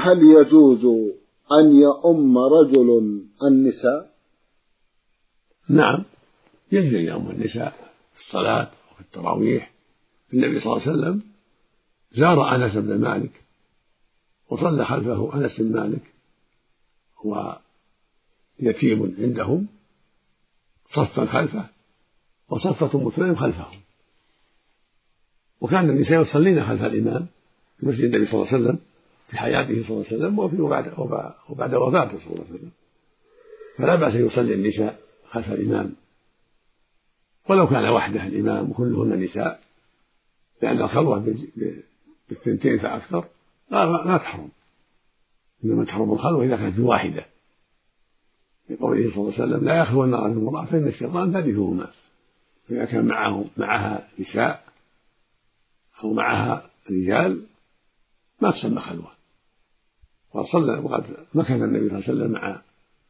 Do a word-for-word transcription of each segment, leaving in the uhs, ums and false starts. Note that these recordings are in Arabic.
هل يجوز أن يؤم رجل النساء؟ نعم، يجوز أن يؤم النساء في الصلاة وفي التراويح. النبي صلى الله عليه وسلم زار أنس بن مالك وصلى خلفه أنس بن مالك ويتيم عندهم، صفا خلفه وصفة أم سليم خلفهم، وكان النساء يصلين خلف الإمام في مسجد النبي صلى الله عليه وسلم في حياته صلى الله عليه وسلم وفي وبعد, وبعد وفاته صلى الله عليه وسلم، فلا بأس أن يصلي النساء خلف الإمام ولو كان وحده الإمام وكلهن نساء، لأن الخلوة بالثنتين فأكثر لا تحرم، إنما تحرم الخلوة إذا كانت بواحدة، لقوله صلى الله عليه وسلم: لا يخلون رجل امرأة فإن الشيطان ثالثهما. فإذا كان معه معها نساء أو معها رجال ما تسمى خلوة. وصلى وقد مكث النبي صلى الله عليه وسلم مع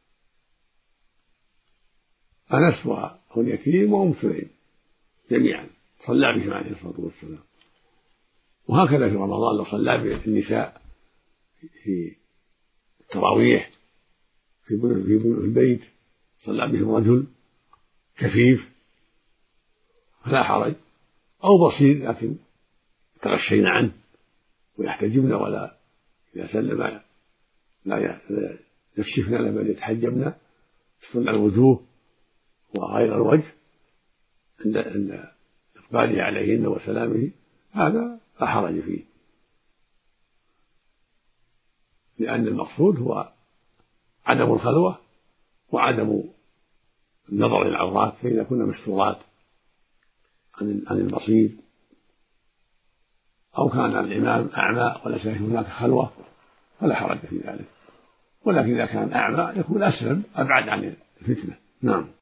أنس واليتيم وأم سليم جميعا، صلى بهم عليه الصلاة والسلام. وهكذا في رمضان لو صلى بالنساء في التراويح في البيت صلى بهم رجل كفيف فلا حرج، أو بصير لكن يتغشين عنه ويحتجبن ولا إذا سلم لا يكشفن له بل يتحجبن يسترن الوجوه وغير الوجه عند إقباله عليهن وسلامه، هذا لا حرج فيه، لأن المقصود هو عدم الخلوة وعدم النظر للعورات، فإذا كنا مستورات عن البصير أو كان الإمام أعمى وليس هناك خلوة فلا حرج في ذلك، ولكن إذا كان أعمى يكون أسلم أبعد عن الفتنة. نعم.